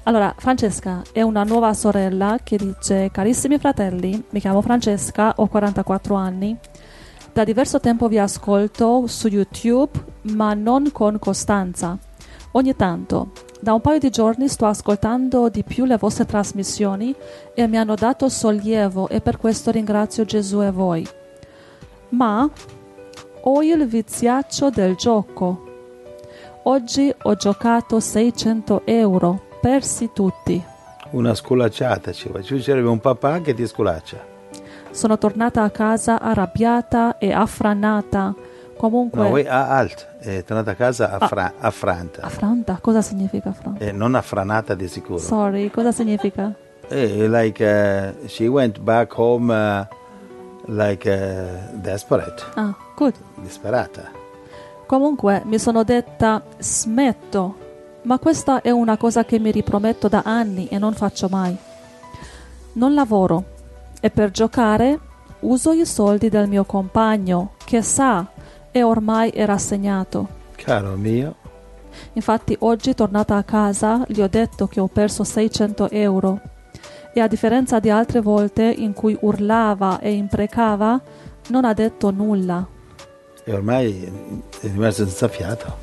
Allora, Francesca è una nuova sorella che dice: carissimi fratelli, mi chiamo Francesca, ho 44 anni. Da diverso tempo vi ascolto su YouTube, ma non con costanza. Ogni tanto. Da un paio di giorni sto ascoltando di più le vostre trasmissioni e mi hanno dato sollievo e per questo ringrazio Gesù e voi. Ma ho il viziaccio del gioco. Oggi ho giocato 600 euro, persi tutti. Una sculacciata ci vuole. Ci sarebbe un papà che ti sculaccia. Sono tornata a casa arrabbiata e affrannata. Comunque... No, è tornata a casa affranta. Affranta? Cosa significa affranta? Non affranata di sicuro. Sorry, cosa significa? She went back home desperate. Ah, good. Disperata. Comunque mi sono detta smetto, ma questa è una cosa che mi riprometto da anni e non faccio mai. Non lavoro e per giocare uso i soldi del mio compagno che sa e ormai è rassegnato. Caro mio. Infatti oggi tornata a casa gli ho detto che ho perso 600 euro e a differenza di altre volte in cui urlava e imprecava non ha detto nulla. E ormai è rimasto senza fiato.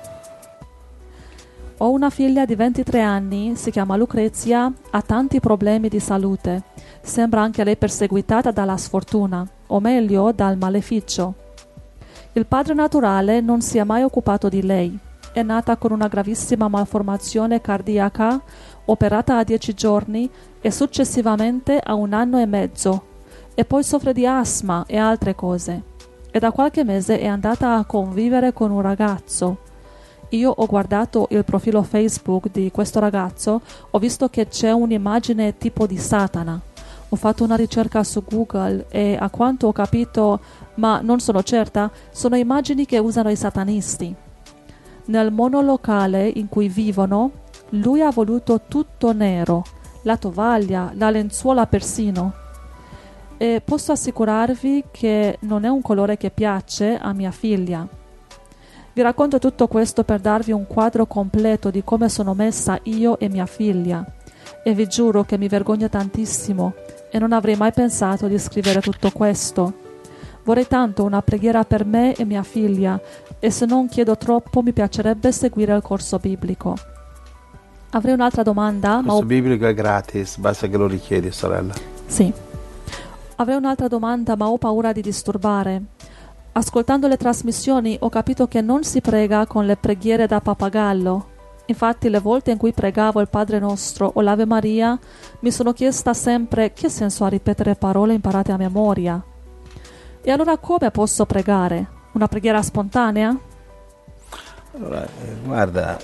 Ho una figlia di 23 anni, si chiama Lucrezia, ha tanti problemi di salute. Sembra anche lei perseguitata dalla sfortuna, o meglio dal maleficio. Il padre naturale non si è mai occupato di lei. È nata con una gravissima malformazione cardiaca, operata a 10 giorni e successivamente a 1 anno e mezzo. E poi soffre di asma e altre cose. E da qualche mese è andata a convivere con un ragazzo. Io ho guardato il profilo Facebook di questo ragazzo, ho visto che c'è un'immagine tipo di Satana. Ho fatto una ricerca su Google e a quanto ho capito, ma non sono certa, sono immagini che usano i satanisti. Nel monolocale in cui vivono, lui ha voluto tutto nero, la tovaglia, la lenzuola persino. E posso assicurarvi che non è un colore che piace a mia figlia. Vi racconto tutto questo per darvi un quadro completo di come sono messa io e mia figlia. E vi giuro che mi vergogno tantissimo e non avrei mai pensato di scrivere tutto questo. Vorrei tanto una preghiera per me e mia figlia e se non chiedo troppo mi piacerebbe seguire il corso biblico. Avrei un'altra domanda. Il corso biblico è gratis, basta che lo richiedi, sorella. Sì. Avrei un'altra domanda, ma ho paura di disturbare. Ascoltando le trasmissioni ho capito che non si prega con le preghiere da pappagallo. Infatti le volte in cui pregavo il Padre Nostro o l'Ave Maria mi sono chiesta sempre che senso ha ripetere parole imparate a memoria. E allora come posso pregare? Una preghiera spontanea? Allora, guarda,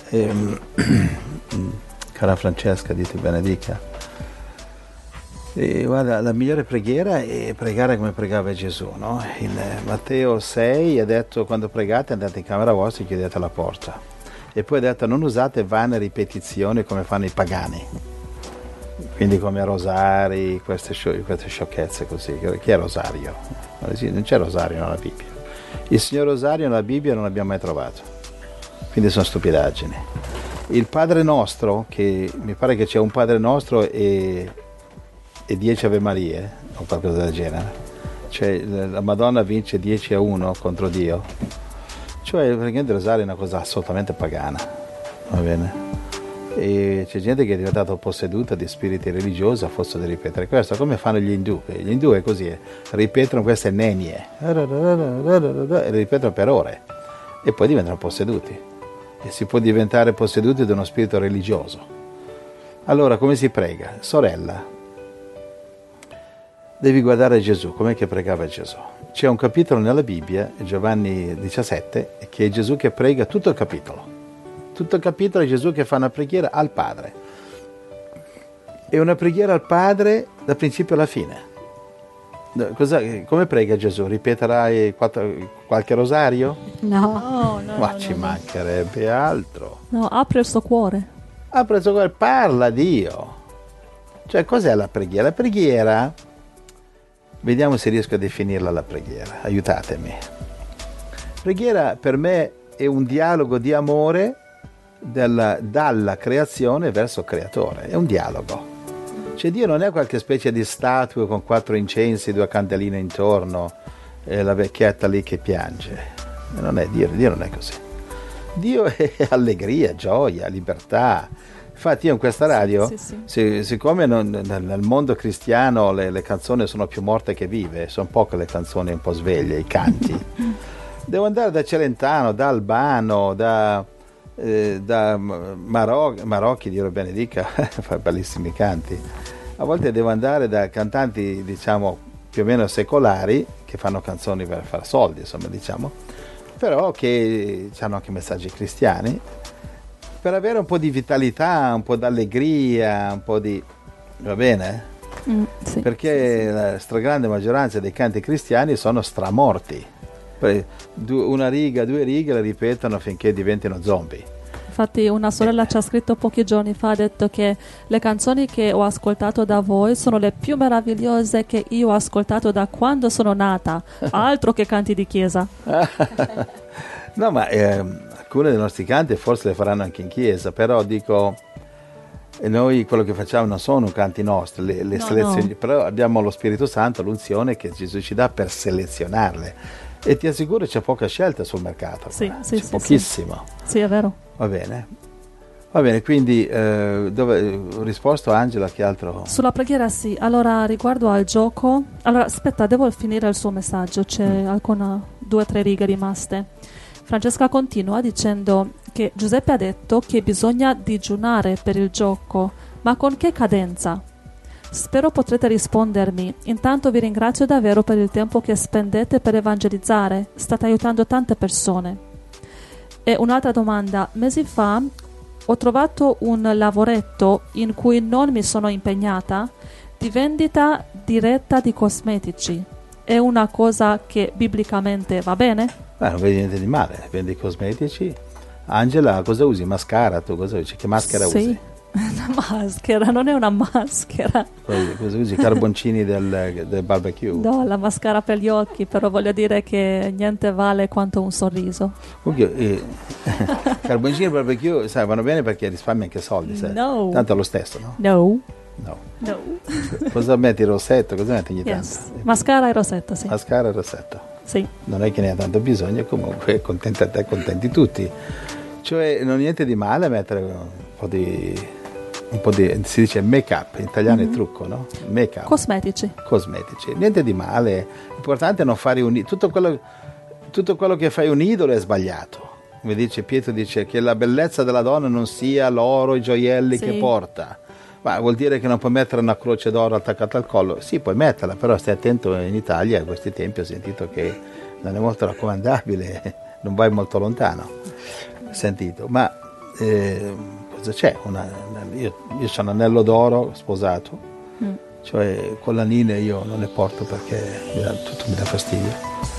cara Francesca, Dio ti benedica. Guarda, la migliore preghiera è pregare come pregava Gesù, no? In Matteo 6 ha detto: quando pregate andate in camera vostra e chiudete la porta. E poi ha detto: non usate vane ripetizioni come fanno i pagani, quindi come rosari, queste sciocchezze così. Chi è rosario? Non c'è rosario nella Bibbia. Il signor rosario nella Bibbia non l'abbiamo mai trovato, quindi sono stupidaggini. Il Padre Nostro, che mi pare che c'è un Padre Nostro e 10 Ave Marie o qualcosa del genere, cioè la Madonna vince 10-1 contro Dio, cioè praticamente il rosario è una cosa assolutamente pagana, va bene? E c'è gente che è diventata posseduta di spiriti religiosi a forza di ripetere questo, come fanno gli indù. Gli indù è così, ripetono queste nenie e ripetono per ore e poi diventano posseduti, e si può diventare posseduti da uno spirito religioso. Allora come si prega? Sorella, devi guardare Gesù, com'è che pregava Gesù. C'è un capitolo nella Bibbia, Giovanni 17, che è Gesù che prega tutto il capitolo. Tutto il capitolo è Gesù che fa una preghiera al Padre. È una preghiera al Padre da principio alla fine. Come prega Gesù? Ripeterai qualche rosario? No. Ma ci mancherebbe altro. No, apre il suo cuore. Apre il suo cuore, parla a Dio. Cioè, cos'è la preghiera? La preghiera... Vediamo se riesco a definirla la preghiera, aiutatemi. Preghiera per me è un dialogo di amore dalla creazione verso il creatore, è un dialogo. Cioè Dio non è qualche specie di statua con 4 incensi, 2 candeline intorno e la vecchietta lì che piange. Non è Dio non è così. Dio è allegria, gioia, libertà. Infatti io in questa radio, siccome nel mondo cristiano le canzoni sono più morte che vive, sono poche le canzoni un po' sveglie, i canti, devo andare da Celentano, da Albano, da Marocchi, Dio lo benedica, fa bellissimi canti. A volte devo andare da cantanti, diciamo, più o meno secolari, che fanno canzoni per fare soldi, insomma, diciamo, però che hanno anche messaggi cristiani, per avere un po' di vitalità, un po' d'allegria, un po' di... va bene? Sì, perché la stragrande maggioranza dei canti cristiani sono stramorti. Una riga, 2 righe le ripetono finché diventino zombie. Infatti una sorella ci ha scritto pochi giorni fa, ha detto che le canzoni che ho ascoltato da voi sono le più meravigliose che io ho ascoltato da quando sono nata, altro che canti di chiesa. No, ma alcuni dei nostri canti forse le faranno anche in chiesa, però dico, noi quello che facciamo non sono canti nostri, le selezioni, no. Però abbiamo lo Spirito Santo, l'unzione che Gesù ci dà per selezionarle. E ti assicuro c'è poca scelta sul mercato, c'è pochissimo. Sì, è vero. Va bene, quindi ho risposto a Angela, che altro? Sulla preghiera sì, allora riguardo al gioco, allora aspetta, devo finire il suo messaggio, c'è alcune 2 o 3 righe rimaste. Francesca continua dicendo che Giuseppe ha detto che bisogna digiunare per il gioco, ma con che cadenza? Spero potrete rispondermi. Intanto vi ringrazio davvero per il tempo che spendete per evangelizzare. State aiutando tante persone. E un'altra domanda. Mesi fa ho trovato un lavoretto in cui non mi sono impegnata di vendita diretta di cosmetici. È una cosa che biblicamente va bene? Non vedi niente di male. Vendi cosmetici. Angela, cosa usi? Mascara? Tu cosa usi? Che maschera usi? Una maschera, non è una maschera. Cosa usi? Carboncini del barbecue? No, la maschera per gli occhi, però voglio dire che niente vale quanto un sorriso. Carboncini del barbecue, sai, vanno bene perché risparmi anche soldi, sai? No. Tanto è lo stesso, no? No. Cosa metti? Rossetto? Cosa metti ogni tanto? Mascara e rossetto, sì. Mascara e rossetto. Sì. Non è che ne ha tanto bisogno, comunque contenta te, contenti tutti. Cioè non è niente di male mettere un po' di si dice make up, in italiano è trucco, no? Make up. Cosmetici, niente di male. L'importante è non fare tutto quello che fai un idolo è sbagliato. Come dice Pietro, dice che la bellezza della donna non sia l'oro, i gioielli che porta. Ma vuol dire che non puoi mettere una croce d'oro attaccata al collo? Sì, puoi metterla, però stai attento, in Italia a questi tempi ho sentito che non è molto raccomandabile, non vai molto lontano. Ho sentito, ma cosa c'è? Io ho un anello d'oro sposato, cioè collanine io non le porto perché tutto mi dà fastidio.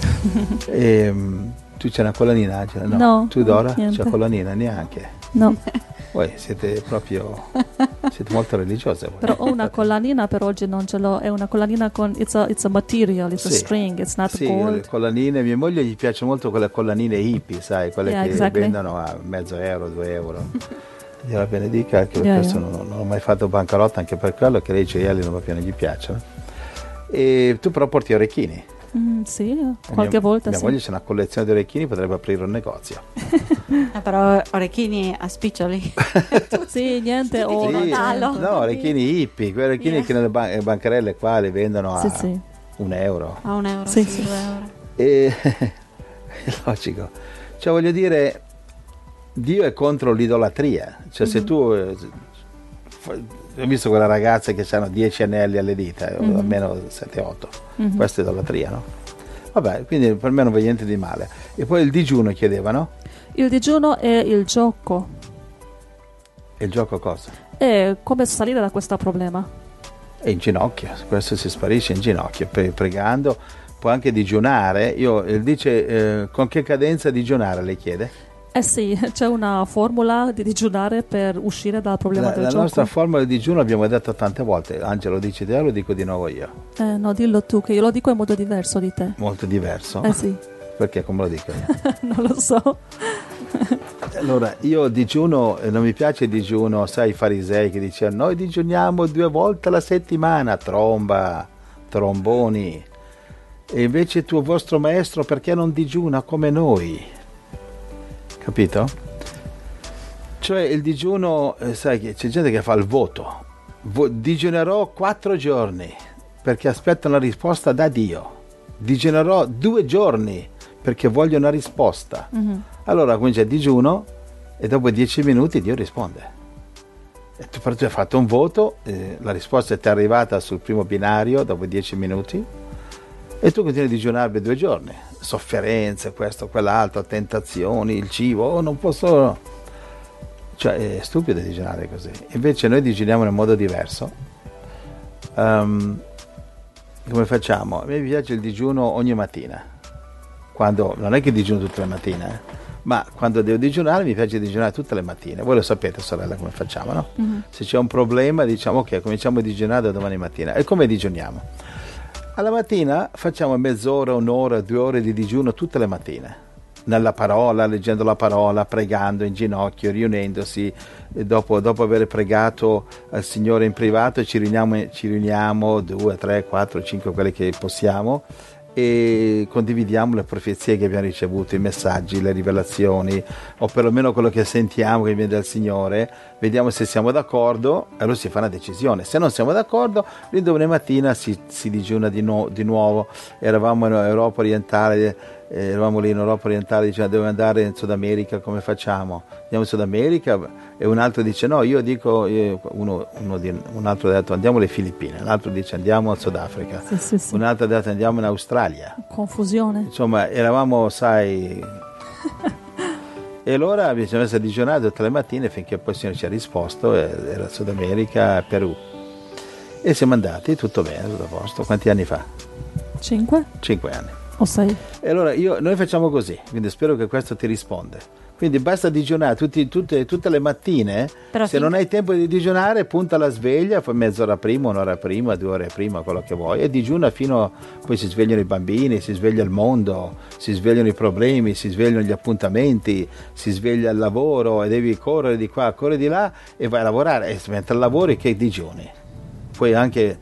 Tu c'è una collanina, Angela? No. Tu Dora? C'è collanina? Neanche? No. Voi siete molto religiose voi. Però ho una collanina, per oggi non ce l'ho, è una collanina con it's a material, it's a string, it's not gold. Le collanine, mia moglie gli piacciono molto quelle collanine hippie, sai, quelle che vendono a €0,5, €2. Dio la benedica, che questo non ho mai fatto bancarotta anche per quello, che lei i gioielli non gli piacciono. E tu però porti orecchini. Sì, qualche volta mia moglie c'è una collezione di orecchini, potrebbe aprire un negozio. Però orecchini a spiccioli. Sì, niente, o no, orecchini hippie, quei orecchini che nelle bancarelle qua li vendono a €1. A €1, sì. €2. E è logico. Cioè voglio dire, Dio è contro l'idolatria. Cioè se tu ho visto quella ragazza che hanno 10 anelli alle dita, almeno 7-8. Questa è idolatria, no? Vabbè, quindi per me non vedo niente di male. E poi il digiuno chiedevano? Il digiuno è il gioco. E il gioco cosa? È come salire da questo problema. È in ginocchio, questo si sparisce in ginocchio, pregando. Può anche digiunare. Dice con che cadenza digiunare, le chiede? Sì, c'è una formula di digiunare per uscire dal problema del gioco. La nostra formula di digiuno l'abbiamo detto tante volte. Angelo, dici te o lo dico di nuovo io? No, dillo tu, che io lo dico in modo diverso di te. Molto diverso? Sì. Perché come lo dico io? Non lo so. Allora, io digiuno, non mi piace il digiuno, sai, i farisei che dicevano noi digiuniamo 2 volte alla settimana, tromboni. E invece il vostro maestro perché non digiuna come noi? Capito? Cioè il digiuno, sai che c'è gente che fa il voto. Digiunerò 4 giorni perché aspetto una risposta da Dio. Digiunerò 2 giorni perché voglio una risposta. Allora comincia il digiuno e dopo 10 minuti Dio risponde. E tu hai fatto un voto, la risposta ti è arrivata sul primo binario dopo 10 minuti e tu continui a digiunare per 2 giorni. Sofferenze, questo, quell'altro, tentazioni, il cibo, non posso... Cioè è stupido digiunare così. Invece noi digiuniamo in un modo diverso. Come facciamo? A me piace il digiuno ogni mattina. Quando, non è che digiuno tutte le mattine, ma quando devo digiunare mi piace digiunare tutte le mattine. Voi lo sapete, sorella, come facciamo, no? Se c'è un problema diciamo ok, cominciamo a digiunare da domani mattina. E come digiuniamo? Alla mattina facciamo mezz'ora, un'ora, 2 ore di digiuno tutte le mattine. Nella parola, leggendo la parola, pregando in ginocchio, riunendosi, e dopo aver pregato al Signore in privato ci riuniamo 2, 3, 4, 5, quelli che possiamo, e condividiamo le profezie che abbiamo ricevuto, i messaggi, le rivelazioni, o perlomeno quello che sentiamo che viene dal Signore, vediamo se siamo d'accordo e allora si fa una decisione. Se non siamo d'accordo, l'indomani mattina si digiuna di nuovo. Eravamo in Europa orientale, dicevano dobbiamo andare in Sud America, come facciamo? Andiamo in Sud America, e un altro dice no, un altro ha detto andiamo alle Filippine, l'altro dice andiamo al Sudafrica, Sì. un altro ha detto andiamo in Australia. Confusione. Insomma, eravamo, sai... E allora abbiamo messo a digiunare tutte le mattine finché poi il Signore ci ha risposto, era Sud America e Perù. E siamo andati, tutto bene, tutto a posto. Quanti anni fa? 5 anni. o 6? E allora noi facciamo così, quindi spero che questo ti risponde. Quindi basta digiunare tutte le mattine. Però se non hai tempo di digiunare, punta la sveglia, fai mezz'ora prima, un'ora prima, 2 ore prima, quello che vuoi, e digiuna poi si svegliano i bambini, si sveglia il mondo, si svegliano i problemi, si svegliano gli appuntamenti, si sveglia il lavoro e devi correre di qua, correre di là e vai a lavorare. E mentre lavori che digiuni. Poi anche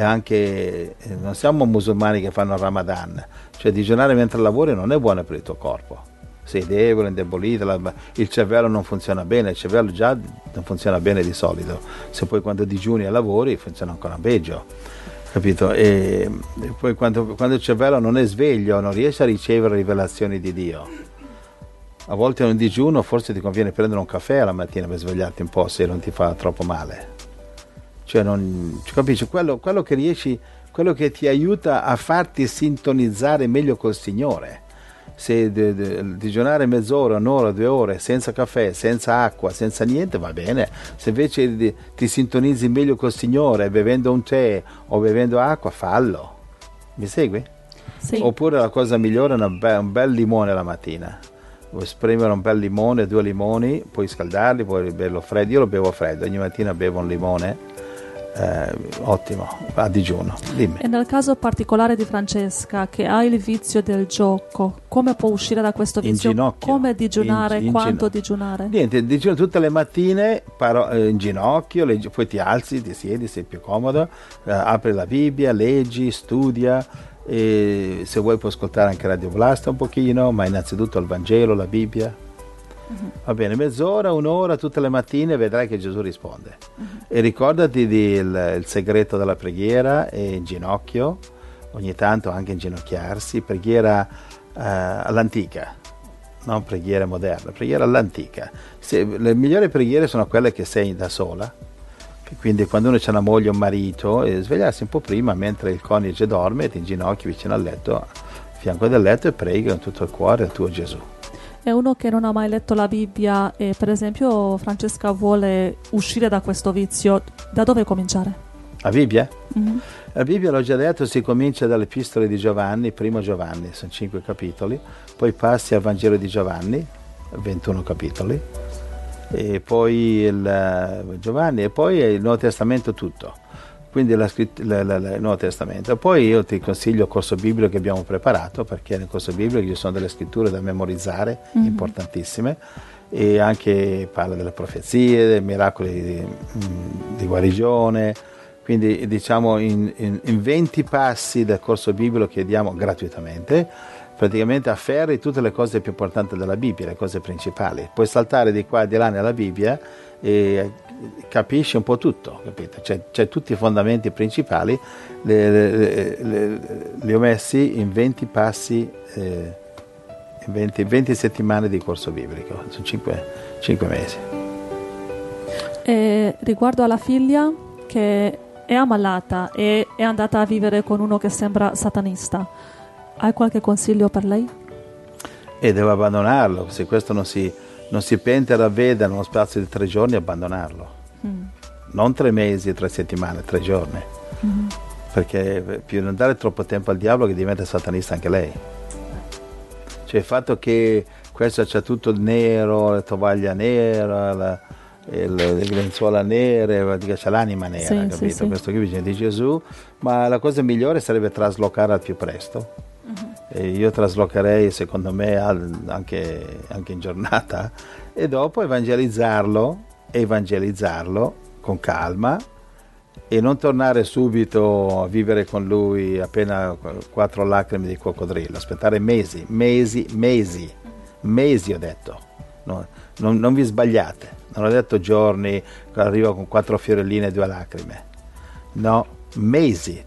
non siamo musulmani che fanno il Ramadan, cioè digiunare mentre lavori non è buono per il tuo corpo. Sei debole, indebolito, il cervello non funziona bene, il cervello già non funziona bene di solito, se poi quando digiuni e lavori funziona ancora peggio, capito? E poi quando il cervello non è sveglio non riesce a ricevere rivelazioni di Dio. A volte in un digiuno forse ti conviene prendere un caffè alla mattina per svegliarti un po' se non ti fa troppo male. Cioè capisci? Quello che riesci, quello che ti aiuta a farti sintonizzare meglio col Signore. Se digiunare mezz'ora, un'ora, 2 ore senza caffè, senza acqua, senza niente va bene. Se invece ti sintonizzi meglio col Signore bevendo un tè o bevendo acqua, fallo. Mi segui? Sì. Oppure la cosa migliore è un bel limone la mattina. Vuoi spremere un bel limone, 2 limoni, puoi scaldarli, puoi berlo freddo. Io lo bevo freddo, ogni mattina bevo un limone. Ottimo, a digiuno. Dimmi. E nel caso particolare di Francesca che ha il vizio del gioco, come può uscire da questo vizio? In ginocchio. Come digiunare? In Quanto ginocchio. digiunare? Niente, digiuno tutte le mattine in ginocchio, poi ti alzi, ti siedi, sei più comodo, apri la Bibbia, leggi, studia, e se vuoi puoi ascoltare anche Radio Blasta un pochino, ma innanzitutto il Vangelo, la Bibbia. Va bene, mezz'ora, un'ora tutte le mattine, vedrai che Gesù risponde. E ricordati il segreto della preghiera, è in ginocchio, ogni tanto anche inginocchiarsi, preghiera all'antica, non preghiera moderna, preghiera all'antica. Le migliori preghiere sono quelle che sei da sola, quindi quando uno c'ha una moglie o un marito, svegliarsi un po' prima mentre il coniuge dorme, ti inginocchi vicino al letto, a fianco del letto, e preghi con tutto il cuore al tuo Gesù. È uno che non ha mai letto la Bibbia e per esempio Francesca vuole uscire da questo vizio, da dove cominciare? La Bibbia? La Bibbia, l'ho già detto, si comincia dalle epistole di Giovanni, primo Giovanni, sono 5 capitoli, poi passi al Vangelo di Giovanni, 21 capitoli, e poi il Giovanni, e poi il Nuovo Testamento tutto. Quindi il Nuovo Testamento. Poi io ti consiglio il corso biblico che abbiamo preparato, perché nel corso biblico ci sono delle scritture da memorizzare, importantissime, e anche parla delle profezie, dei miracoli di guarigione. Quindi diciamo in 20 passi del corso biblico che diamo gratuitamente, praticamente afferri tutte le cose più importanti della Bibbia, le cose principali. Puoi saltare di qua e di là nella Bibbia e capisci un po' tutto, capito? C'è tutti i fondamenti principali, li ho messi in 20 passi, in 20 settimane di corso biblico, sono 5 mesi. E riguardo alla figlia che è ammalata e è andata a vivere con uno che sembra satanista, hai qualche consiglio per lei? E deve abbandonarlo, se questo non si pente e ravvede nello spazio di 3 giorni, abbandonarlo. Non 3 mesi, 3 settimane, 3 giorni. Perché più non dare troppo tempo al diavolo che diventa satanista anche lei. Cioè il fatto che questo c'è tutto il nero, la tovaglia nera, le lenzuola nere, c'è l'anima nera, sì, capito? Sì, sì. Questo qui bisogna di Gesù, ma la cosa migliore sarebbe traslocare al più presto. E io traslocherei secondo me anche in giornata, e dopo evangelizzarlo con calma e non tornare subito a vivere con lui appena 4 lacrime di coccodrillo, aspettare mesi ho detto. No, non vi sbagliate, non ho detto giorni, arrivo con 4 fiorelline e 2 lacrime, no, mesi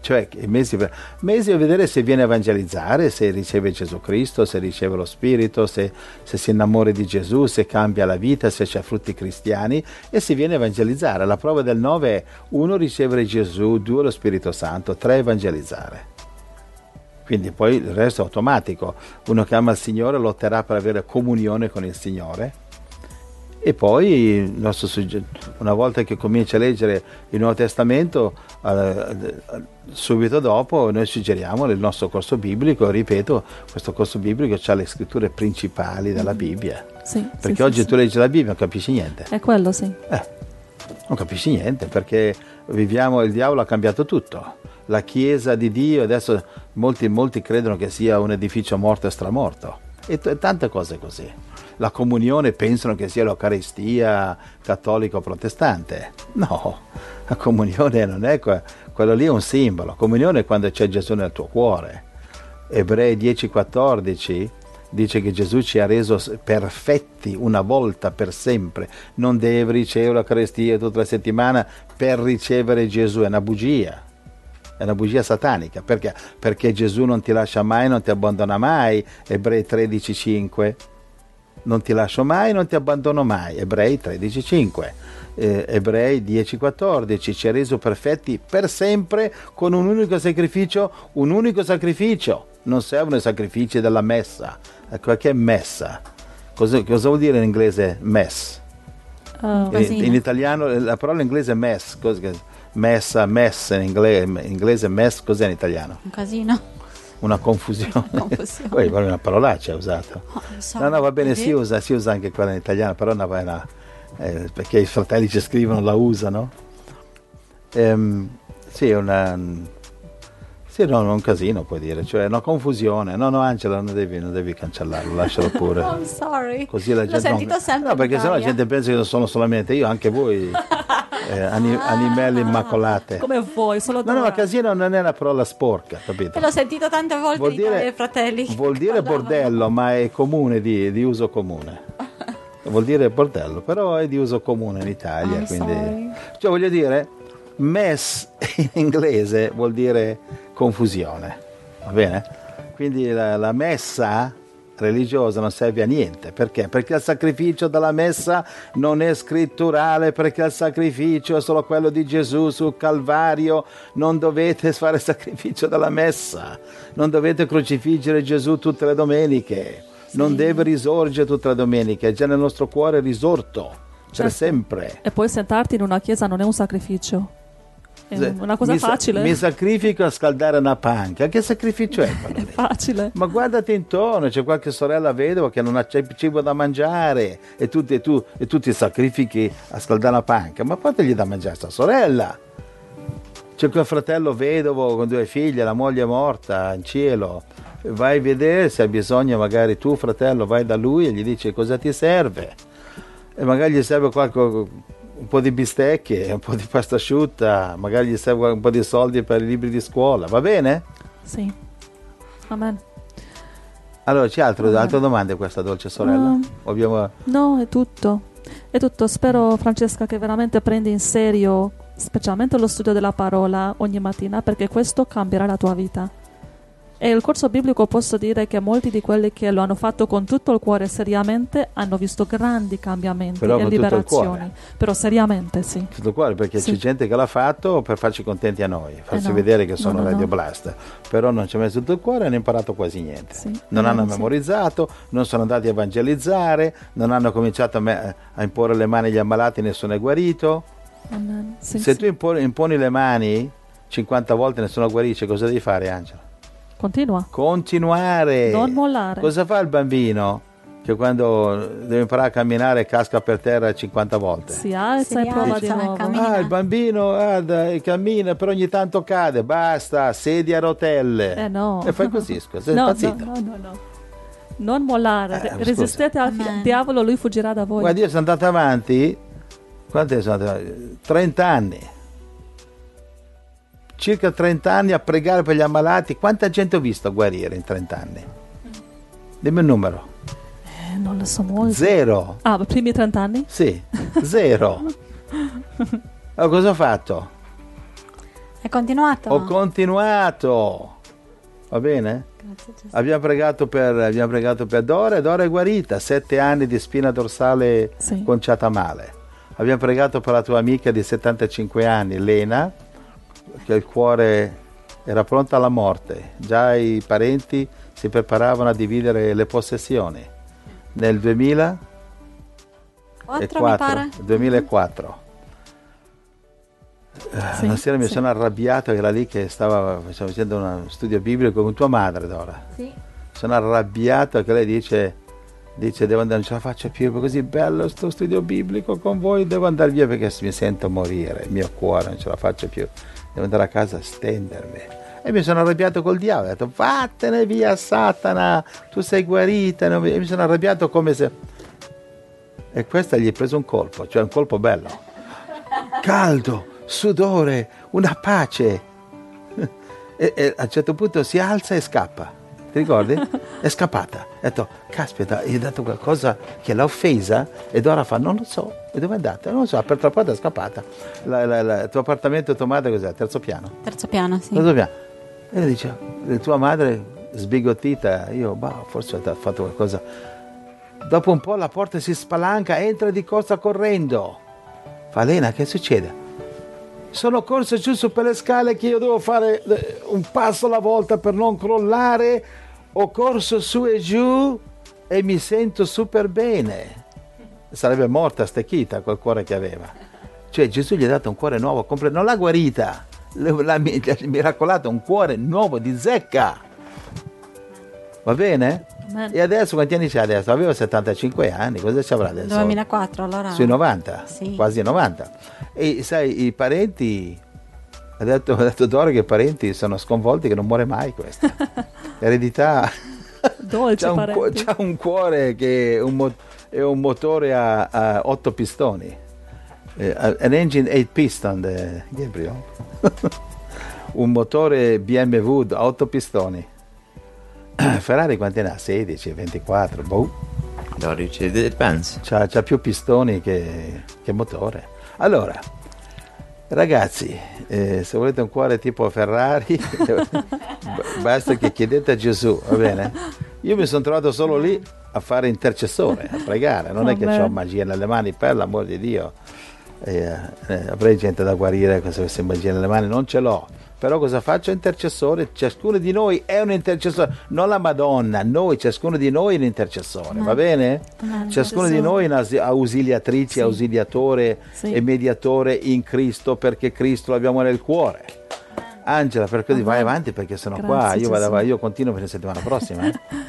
a vedere se viene a evangelizzare, se riceve Gesù Cristo, se riceve lo Spirito, se si innamora di Gesù, se cambia la vita, se c'è frutti cristiani, e si viene a evangelizzare. La prova del 9 è 1 ricevere Gesù, 2 lo Spirito Santo, 3 evangelizzare. Quindi poi il resto è automatico. Uno che ama il Signore lotterà per avere comunione con il Signore. E poi una volta che comincia a leggere il Nuovo Testamento, subito dopo noi suggeriamo il nostro corso biblico. Ripeto, questo corso biblico ha le scritture principali della Bibbia. Sì, perché oggi tu leggi la Bibbia e non capisci niente. È quello, sì. Non capisci niente, perché il diavolo ha cambiato tutto. La Chiesa di Dio, adesso molti credono che sia un edificio morto e stramorto. E tante cose così. La comunione pensano che sia l'Eucaristia cattolico protestante. No, la comunione non è quello lì, è un simbolo. La comunione è quando c'è Gesù nel tuo cuore. Ebrei 10,14 dice che Gesù ci ha reso perfetti una volta per sempre. Non devi ricevere l'Eucaristia tutta la settimana per ricevere Gesù, è una bugia. È una bugia satanica. Perché Gesù non ti lascia mai, non ti abbandona mai. Ebrei 13,5. Non ti lascio mai, non ti abbandono mai. Ebrei 13,5. Ebrei 10,14. Ci ha reso perfetti per sempre con un unico sacrificio. Non servono i sacrifici della messa. Ecco, che è messa? Cosa vuol dire in inglese mess? In italiano la parola in inglese è mess. Messa, in inglese mess, cos'è in italiano? Un casino. Una confusione. Poi una parolaccia usata. No, va bene, si usa anche quella in italiano, però perché i fratelli ci scrivono, la usano. Sì, è un casino, puoi dire, cioè una confusione. No, Angela, non devi cancellarlo, lascialo pure. I'm sorry. Così la gente l'ho sentito sempre. No, perché sennò la gente pensa che non sono solamente io, anche voi. Animali immacolate. Come vuoi, solo No, ma casino non è una parola sporca, capito? E l'ho sentito tante volte dai fratelli. Vuol dire bordello, ma è comune, di uso comune. Vuol dire bordello, però è di uso comune in Italia. Quindi, cioè, voglio dire, mess in inglese vuol dire confusione, va bene? Quindi la messa religiosa non serve a niente. Perché? Perché il sacrificio della messa non è scritturale, perché il sacrificio è solo quello di Gesù sul Calvario. Non dovete fare il sacrificio della messa, non dovete crocifiggere Gesù tutte le domeniche, non deve risorgere tutte le domeniche, è già nel nostro cuore risorto per sempre. E poi sentarti in una chiesa non è un sacrificio, è una cosa facile. Mi sacrifico a scaldare una panca. Che sacrificio è quello? È facile. Ma guardati intorno, c'è qualche sorella vedova che non ha cibo da mangiare e tu ti sacrifichi a scaldare una panca. Ma fategli da mangiare sta sorella. C'è quel fratello vedovo con 2 figlie, la moglie è morta in cielo. Vai a vedere se hai bisogno, magari tu fratello vai da lui e gli dici cosa ti serve. e magari gli serve un po' di bistecche, un po' di pasta asciutta, magari gli serve un po' di soldi per i libri di scuola, va bene? Sì. Amen. Allora, c'è altre domande questa dolce sorella? No, è tutto. È tutto. Spero, Francesca, che veramente prendi in serio, specialmente lo studio della parola ogni mattina, perché questo cambierà la tua vita. E il corso biblico posso dire che molti di quelli che lo hanno fatto con tutto il cuore seriamente hanno visto grandi cambiamenti e liberazioni. Però seriamente, sì. Tutto il cuore, perché c'è gente che l'ha fatto per farci contenti a noi, farci vedere che sono Radio Blast. Però non ci ha messo tutto il cuore e hanno imparato quasi niente. Sì. Non hanno memorizzato, non sono andati a evangelizzare, non hanno cominciato a imporre le mani agli ammalati, nessuno è guarito. Amen. Sì, Se tu imponi le mani 50 volte nessuno guarisce, cosa devi fare, Angela? Continuare. Non mollare. Cosa fa il bambino che quando deve imparare a camminare casca per terra 50 volte? Si alza e prova di nuovo. Il bambino cammina, però ogni tanto cade. Basta, sedia a rotelle. No. E fai così, scusa, sei impazzito. No. Non mollare. Resistete al diavolo, lui fuggirà da voi. Guarda, io sono andato avanti. Quanti sono andato avanti? 30 anni. Circa 30 anni a pregare per gli ammalati. Quanta gente ho visto guarire in 30 anni? Dimmi un numero. Non lo so molto. 0. Primi 30 anni? Sì, 0. Allora, cosa ho fatto? Hai continuato? Ho continuato. Va bene? Grazie, Gesù. Abbiamo pregato per Dora, e Dora è guarita. 7 anni di spina dorsale conciata male. Abbiamo pregato per la tua amica di 75 anni, Lena, che il cuore era pronto alla morte. Già i parenti si preparavano a dividere le possessioni. Nel 2004. Una sera mi sono arrabbiato, era lì che stavo facendo uno studio biblico con tua madre, Dora. Sì. Sono arrabbiato che lei dice devo andare, non ce la faccio più, è così bello sto studio biblico con voi, devo andare via perché mi sento morire, il mio cuore non ce la faccio più, devo andare a casa a stendermi. E mi sono arrabbiato col diavolo, ho detto vattene via Satana, tu sei guarita, e mi sono arrabbiato come se... E questa gli è preso un colpo, cioè un colpo bello, caldo, sudore, una pace, e a un certo punto si alza e scappa. Ti ricordi? È scappata. Ha detto, caspita, gli ho detto qualcosa che l'ha offesa, e Dora fa, non lo so, e dove è andata? Non lo so, ha aperto la porta e è scappata. Il tuo appartamento, tua madre cos'è? Terzo piano? Terzo piano, sì. Terzo piano. E lei dice, tua madre sbigottita, io, forse ha fatto qualcosa. Dopo un po' la porta si spalanca, entra di corsa correndo. Fa, Lena, che succede? Sono corso giù su per le scale che io devo fare un passo alla volta per non crollare. Ho corso su e giù e mi sento super bene. Sarebbe morta stecchita col cuore che aveva. Cioè Gesù gli ha dato un cuore nuovo, non l'ha guarita, l'ha miracolato, un cuore nuovo di zecca. Va bene? Amen. E adesso quanti anni c'ha adesso? Aveva 75 anni, cosa ci avrà adesso? 2004, allora... Sui 90, sì. Quasi 90. E sai, i parenti, ha detto Dora che i parenti sono sconvolti che non muore mai questa. L'eredità... Dolce parenti. C'ha un cuore che è un motore a 8 pistoni. An engine 8 piston, Gabriel. Un motore BMW a 8 pistoni. Ferrari quanti ne ha? 16, 24, boh. 12, dipende. C'ha più pistoni che motore. Allora, ragazzi, se volete un cuore tipo Ferrari, basta che chiedete a Gesù, va bene? Io mi sono trovato solo lì a fare intercessore, a pregare, non è che ho magia nelle mani, per l'amor di Dio. Avrei gente da guarire se avessi magia nelle mani, non ce l'ho. Però cosa faccio? Intercessore, ciascuno di noi è un intercessore, non la Madonna, ciascuno di noi è un intercessore, va bene? Ciascuno di noi è una ausiliatrice, ausiliatore e mediatore in Cristo, perché Cristo l'abbiamo nel cuore. Angela, per così vai avanti, perché sono qua, io continuo per la settimana prossima.